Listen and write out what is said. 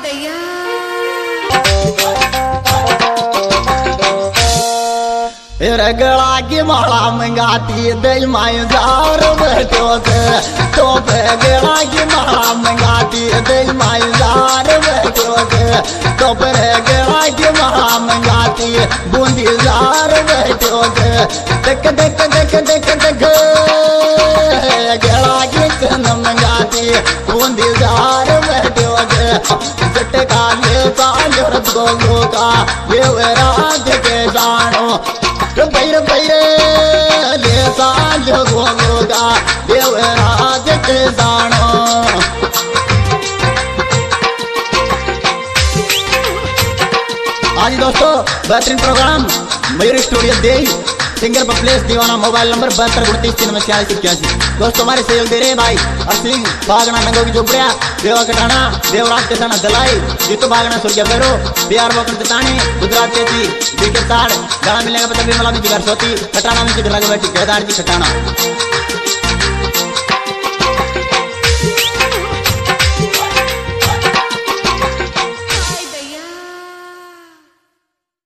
भैया गला की माला मंगाती दई माई जार बैठो से तो गला की माला मंगाती दई माई जार बैठो से तो गला की माला मंगाती बूंदी जार बैठो से देख देख देख देख देख गला की चन मंगाती बूंदी जार बैठो से चटका ले पांजर गोगो का ये राज के जानो बैर बैर ले साँझ गोगा देवराज के जानो। आज दोस्तों बेहतरीन प्रोग्राम मयूर स्टूडियो दे सिंगर पर प्लेस दीवाना मोबाइल नंबर 72 दोस्तों हमारे सहयोग दे रहे भाई असिंग बागना नंगो की झोपड़िया देवा कटाना देवराज के साना दलाई जीतो बागना सुर्गिया फेरो बिहार बोकन चतानी गुजरात के थी बीके ताड़ गाना मिलेगा पता भी मला में जिगर सोती कटाना में जिगर लगे बैठी केदार जी कटाना।